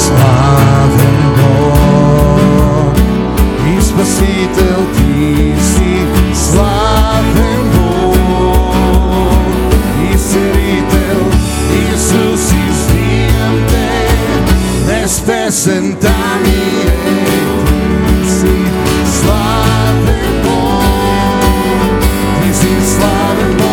славен Бог и Спасител, ти си славен Бог и Целител, Исус, издигам те, днес песента ми е, ти си славен Бог, ти си славен Бог.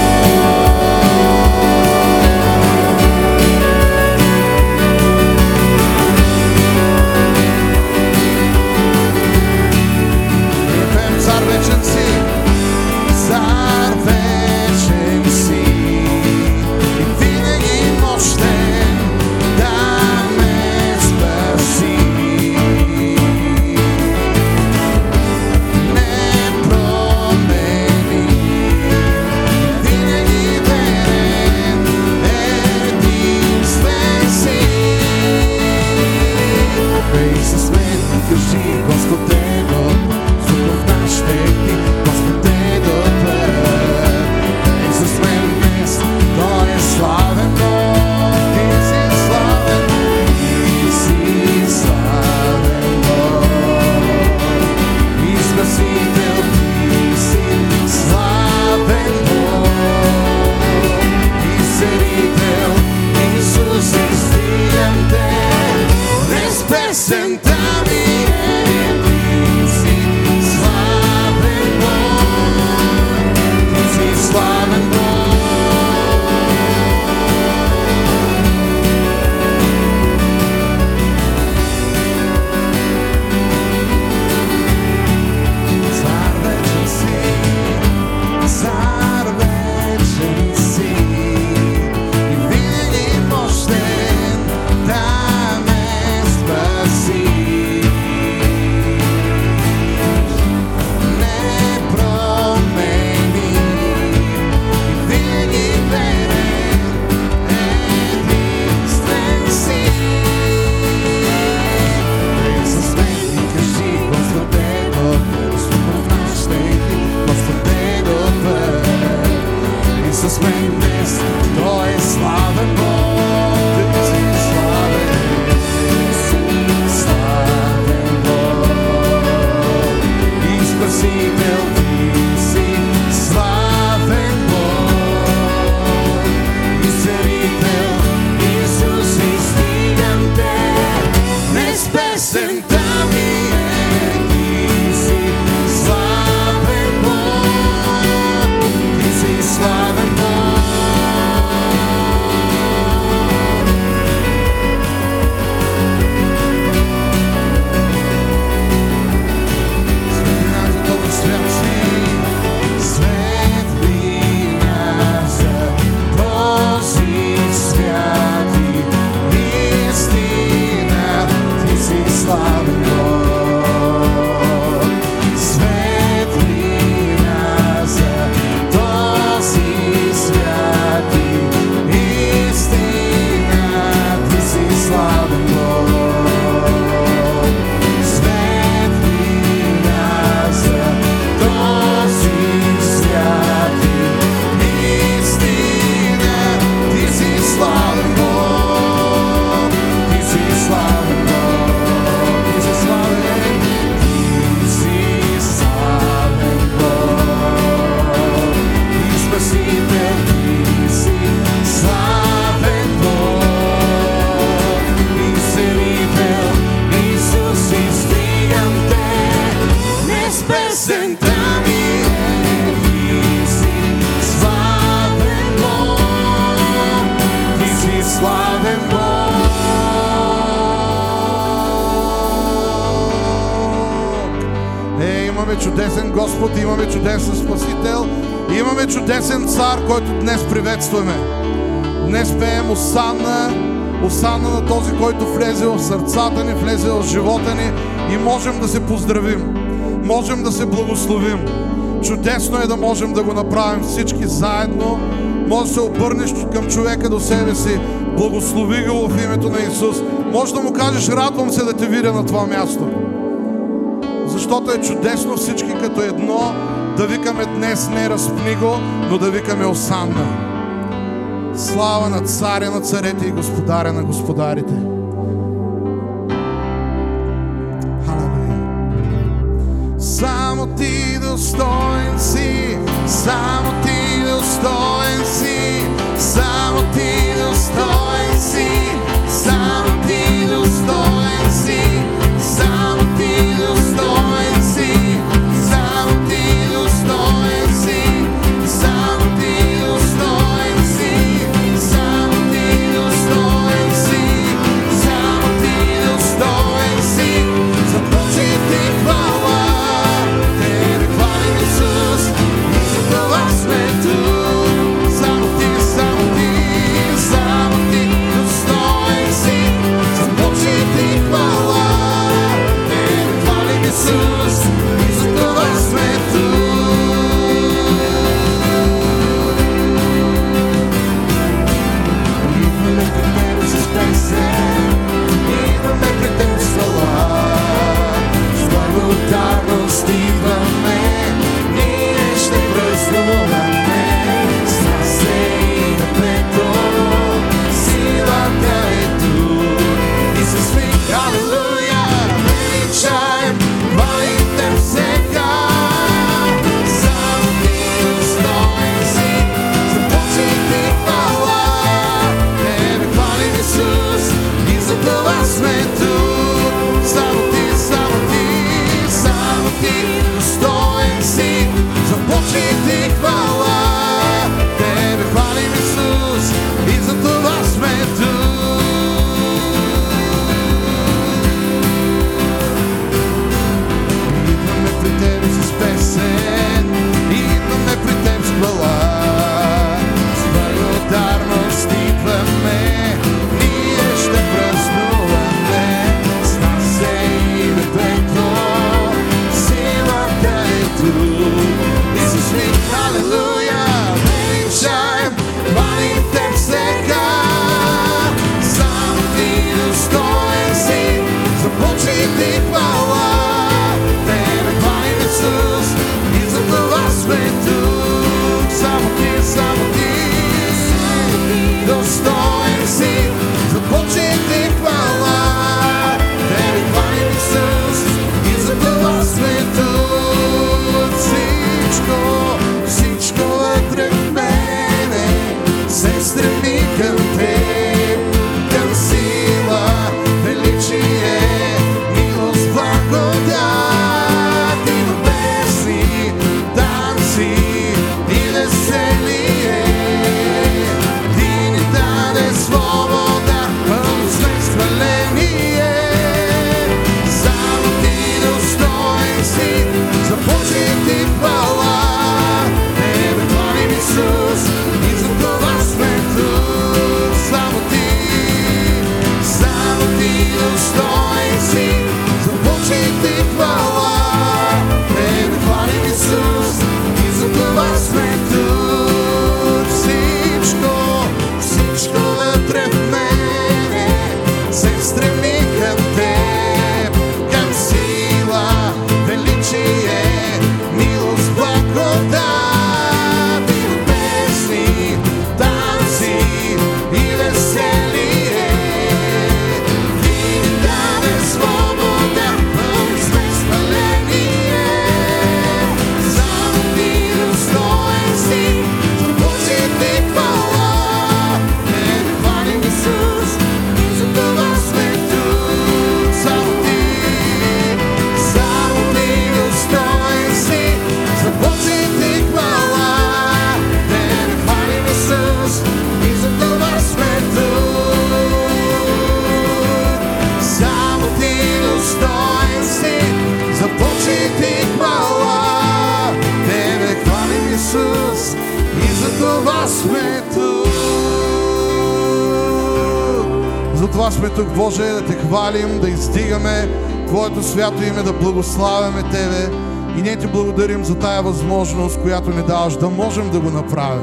Чудесен Господ, имаме чудесен Спасител, имаме чудесен Цар, който днес приветстваме. Днес пеем Осанна, Осанна на този, който влезе в сърцата ни, влезе в живота ни и можем да се поздравим, можем да се благословим. Чудесно е да можем да го направим всички заедно. Може да се обърнеш към човека до себе си, благослови го в името на Исус. Може да му кажеш: радвам се да те видя на това място. Защото е чудесно всички като едно да викаме днес не разпни го, но да викаме Осанна. Слава на Царя на царете и Господаря на господарите. Само Ти достоен си, само Ти достоен си, само Ти достоен си, само Ти достоен си, само Ти достоен си, само Ти достоен си, само Ти достоен си, само Ти достоен си, само Ти достоен си, за почет и хвала. Тебе хвалим, Исус, и за това сме тук. Само Ти, само Ти, само Ти достоен си, за почет и хвала. Тебе хвалим, Исус, и за това сме тук. Идваме пред Тебе с песен, идваме пред Тебе с хвала. С благодарност идваме, ние ще празнуваме. С насеянето силата е тук. И с крик халелуя величаем, хвалим Теб сега. Само Ти достоен си, за почет и хвала. Тебе хвалим, Исус, и за това сме тук. Само Ти, само Ти, само Ти достоен си, за почет и хвала. Тебе хвалим, Исус, и за това сме тук. Идваме при Тебе с песен, идваме при Теб с хвала. С благодарност идваме, ние ще празнуваме. С нас е името, силата е тук. И с крик халелуя величаем, хвалим Теб сега. Само Ти достоен си, за почет и хвала. Тебе хвалим, Исус, и за това сме тук. Само Ти, само Ти достоен си, за почет и хвала. Тебе хвалим, Исус, и за това сме тук. Всичко, всичко вътре в мене се стреми към Теб, към сила, величие, милост, благодат и небесни танци и веселие. Ти ни даде свобода, пълно сме с хваление. Само Ти достоен си, за почет и хвала. Тебе хвалим, Исус, и за това сме тук. Само Ти достоен си, за почет и хвала. Тебе хвалим, Исус, и за това сме тук. Всичко, всичко вътре в мене се стреми към Теб, към сила, величие, милост, благодат и небесни танци и веселие. Ти ни даде свобода, пълни сме с хваление. Само Ти достоен си, за почет и хвала. Тебе хвалим, Исус, и за това сме тук. Само Ти достоен си, за почет и хвала. Тебе хвалим, Исус, и за това сме тук. Само Ти достоен си, за почет и хвала. Тебе хвалим, Исус, и за това сме тук. Затова сме тук, Боже, да Те хвалим, да издигаме Твоето свято име, да благославяме Тебе. И ние Ти благодарим за тая възможност, която ни даваш, да можем да го направим.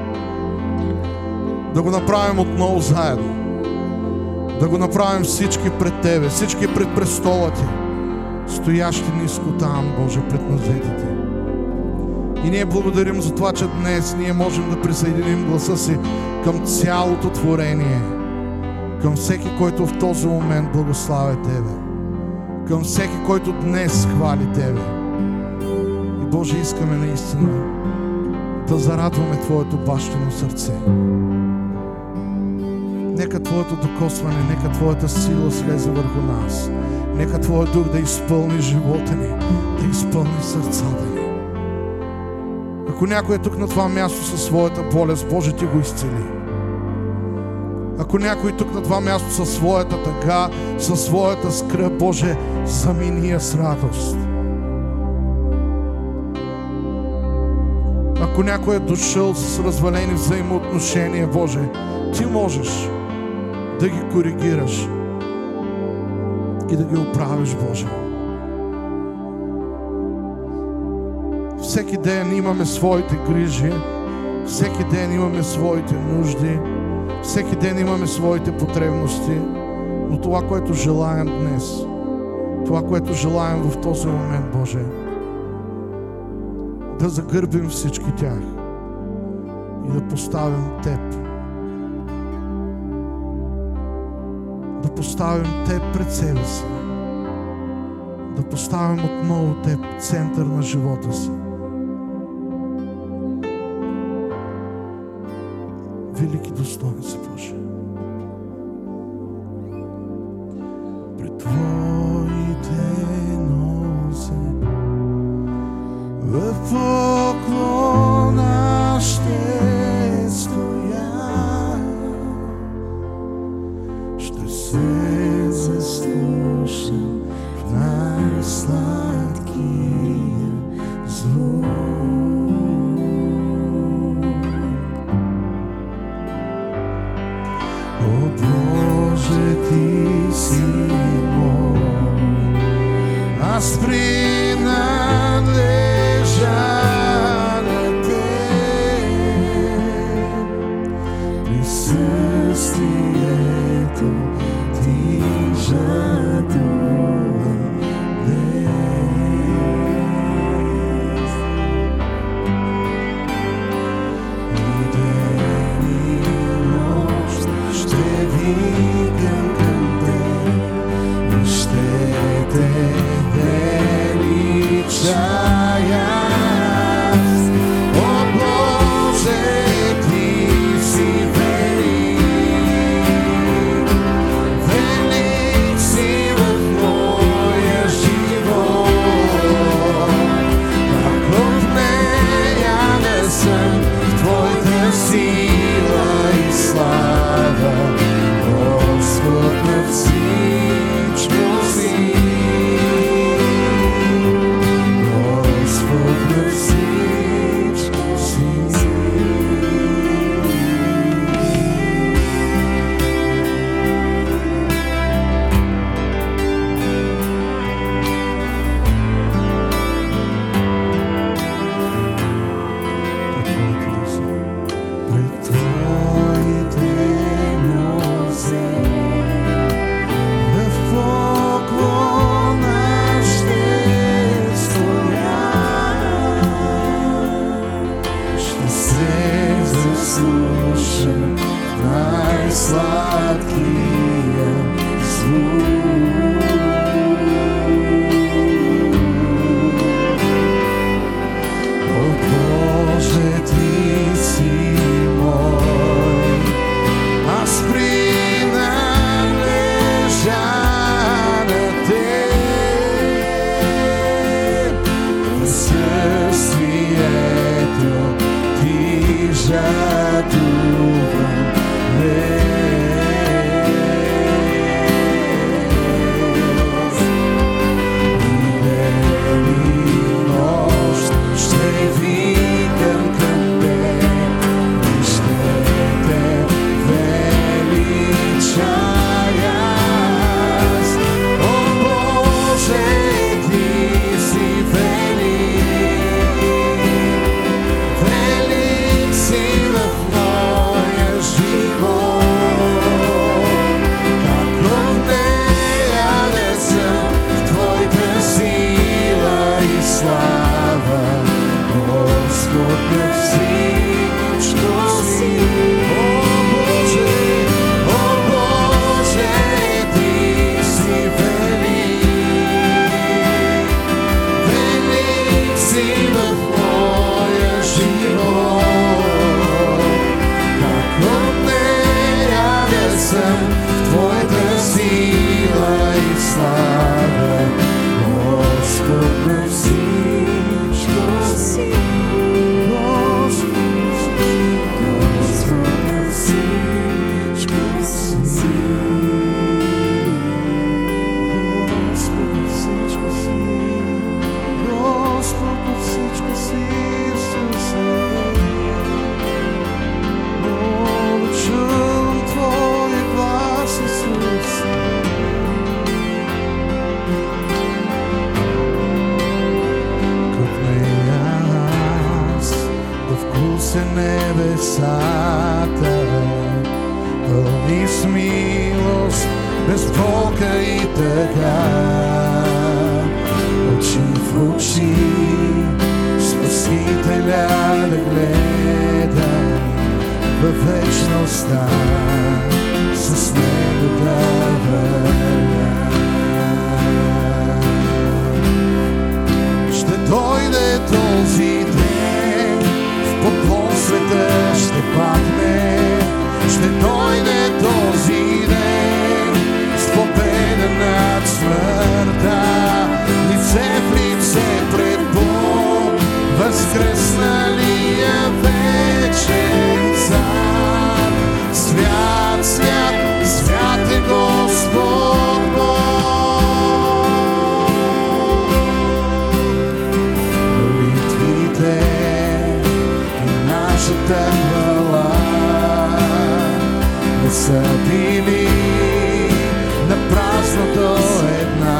Да го направим отново заедно. Да го направим всички пред Тебе, всички пред престола Ти, стоящи ниско там, Боже, пред нозете Ти. И ние благодарим за това, че днес ние можем да присъединим гласа си към цялото творение, към всеки, който в този момент благославя Тебе, към всеки, който днес хвали Тебе. Боже, искаме наистина да зарадваме Твоето бащино сърце. Нека Твоето докосване, нека Твоята сила слезе върху нас. Нека Твоя дух да изпълни живота ни, да изпълни сърцата ни. Ако някой е тук на това място със своята болест, Боже, Ти го изцели. Ако някой е тук на това място със своята тъга, със своята скръб, Боже, замени я с радост. Ако някой е дошъл с развалени взаимоотношения, Боже, Ти можеш да ги коригираш и да ги оправиш, Боже. Всеки ден имаме своите грижи, всеки ден имаме своите нужди, всеки ден имаме своите потребности, но това, което желаем днес, това, което желаем в този момент, Боже, да загърбим всички тях и да поставим Теб. Да поставим Теб пред себе си. Да поставим отново Теб център на живота си. Велики достоин си, Боже. Пред Твоите нозе в поклона ще стоя, ще се заслушам в най-сладкия звук. О Боже, Ти си мой, аз принадлежа на Теб. Присъствието Ти жадува днес. И ден и нощ ще викам към Теб и ще Те величая. О Боже, Ти си велик, велик си в моя живот. Ако в нея не съм, в Твоята сила и слава, Господ на всичко си. Господ без болка и тъга. Очи в очи, Спасителя да гледам, във вечността с Него да вървя. Ще дойде този ден, в поклон света ще падне. Ще дойде този ден, с победа над смъртта, лице в лице пред Бог, възкръсналия вечен цар. Свят, свят, свят е Господ Бог. Молитвите и нашата хвала не са били на празното една.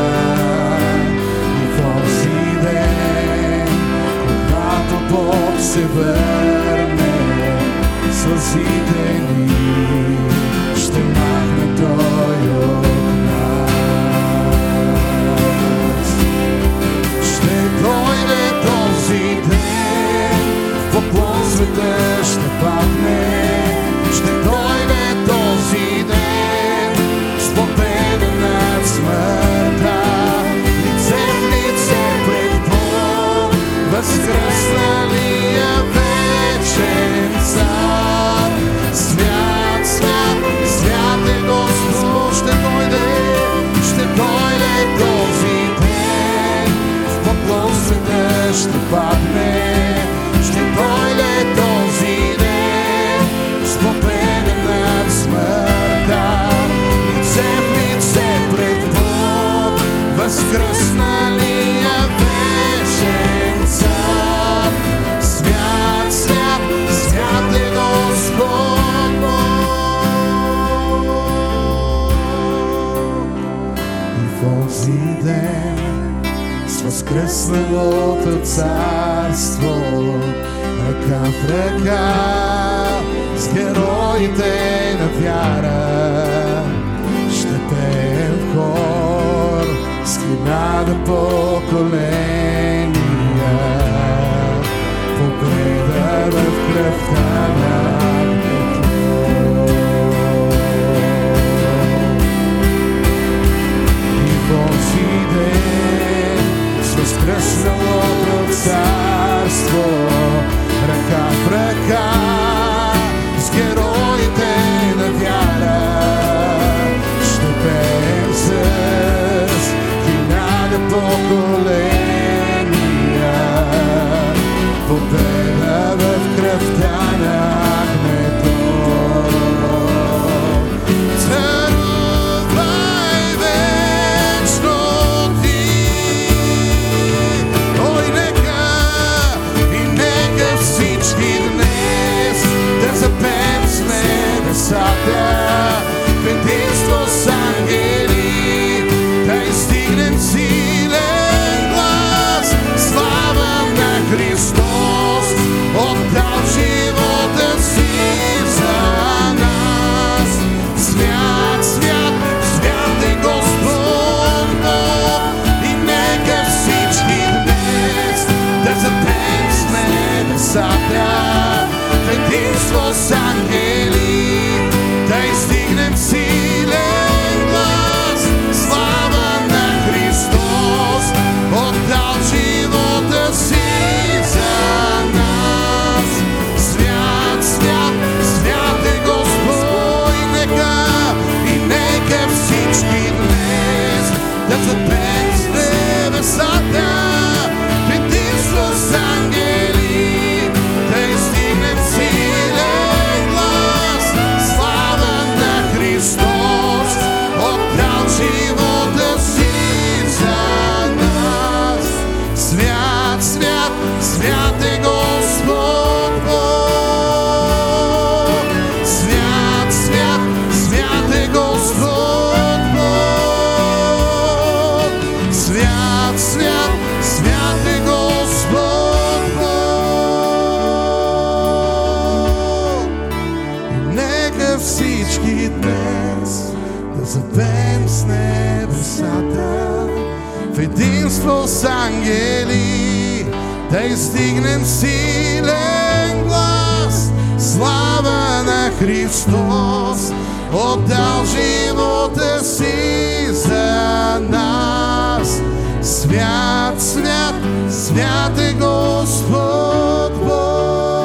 И в онзи ден, когато Бог се върне, сълзите ни ще махне Той от нас. Ще дойде този ден, в поклон света ще падне. Ще дойде този ден, с победа над смъртта, лице в лице пред Бог, възкръсналия вечен цар. Свят, свят, свят е Господ. Ще дойде този ден, в поклон света ще падне. Ще дойде този ден, с победа над смъртта, лице в лице пред Бог, възкръсналия вечен цар. Свят, свят, свят е Господ Бог. И в онзи ден, с възкръсналото царство, ръка в ръка с героите на вяра, ще пеем в хор с 1000 поколения. Победа в кръвта на Христос. И в онзи ден, с възкръсналото царство, ръка в ръка с героите на вяра, ще пеем с 1000 поколения. Победа в кръвта на Агнето. Царувай вечно ти. Ой, нека всички днес да запеем с небесата, в единство с ангели, да изстигнем силен глас. Слава на Христос, отдал живота си за нас. Свят, свят, свят е Господ Бог. И нека всички днес да запеем с небесата, в единство с ангели, да изстигнем силен глас. Слава на Христос, отдал живота си за нас. Свят, свят, свят е Господ. И нека всички днес да запеем с небесата, в единство с ангели, да изстигнем силен глас. Слава на Христос, отдал живота си за нас. Свят, свят, свят е Господ Бог. Свят, свят, свят е Господ Бог. пеем с небесата, в единство с ангели, да издигнем силен глас. Слава на Христос, отдал живота си за нас. Свят, свят, свят е Господ Бог.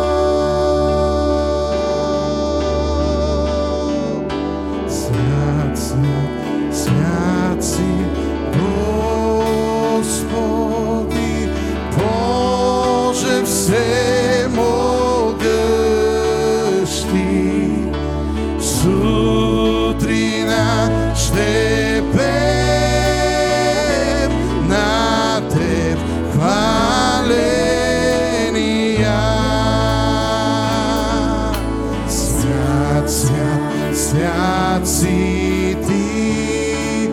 Свят, свят, свят си Господи, Боже всемогъщи. Сутрина ще пеем на Теб хваления. Свят, свят, свят си Ти,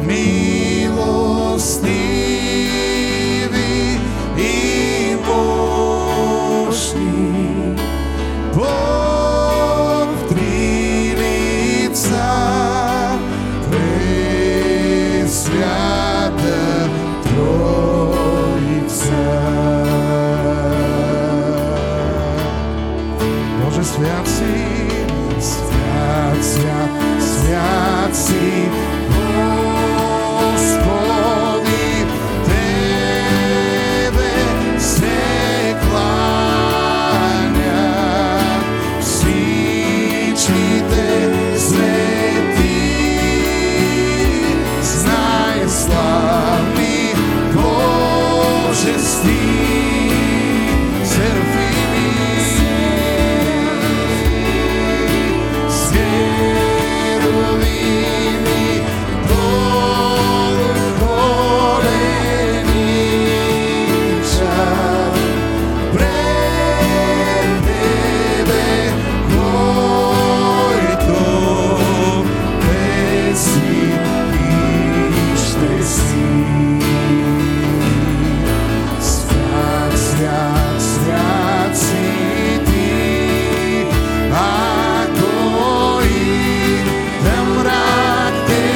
милостиви и мощни, Бог в три лица, пресвята Троица. Боже, свят си, свят, свят, свят си Господи, Тебе се кланят всичките свети, знай славни божести, серафими, херувими, благоволени чад пред Тебе, който Те си и ще си. Свят, свят, свят си Ти, ако и да мрак Те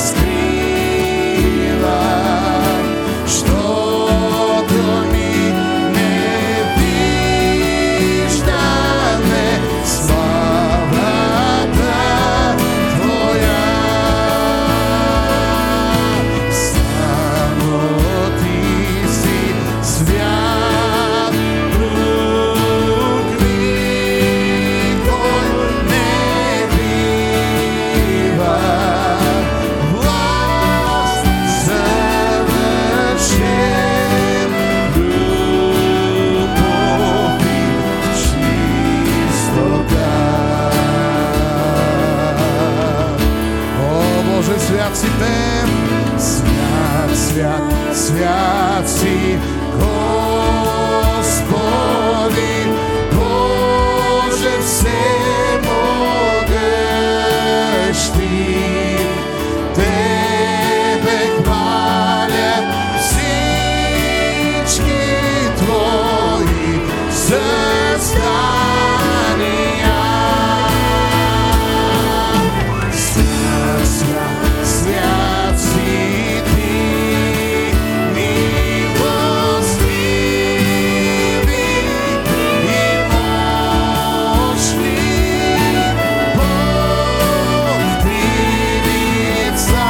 скрива, щото ни не виждаме славата Твоя. Само Ти си свят, друг никой не бива. Власт съвършен, любов и чистота. О, Боже, свят си пеем, свят, свят, свят си Господи, Боже всемогъщи. Тебе хвалят всички Твои създания. Свят, свят, свят си Ти, милостиви и мощни, Бог в три лица,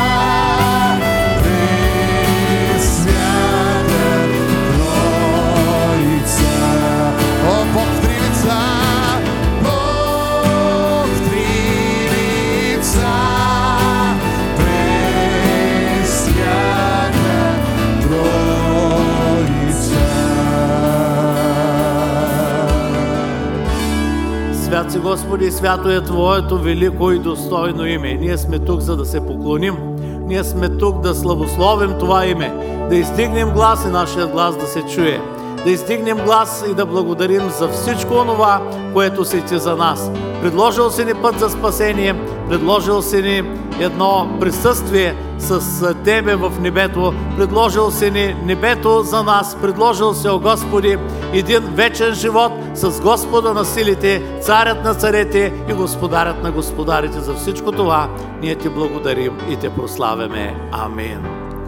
пресвята Троица. О, Бог в три лица, Бог в три лица, пресвята Троица. Свят си, Господи, свято е Твоето велико и достойно име. Ние сме тук, за да се поклоним. Ние сме тук да славословим Това име, да издигнем глас и нашият глас да се чуе. да издигнем глас и да благодарим за всичко онова, което си Ти за нас. Предложил си ни път за спасение, предложил си ни едно присъствие с Тебе в небето, предложил си ни небето за нас, предложил си, о Господи, един вечен живот с Господа на силите, Царят на царете и Господарят на господарите. За всичко това ние Ти благодарим и Те прославяме. Амин.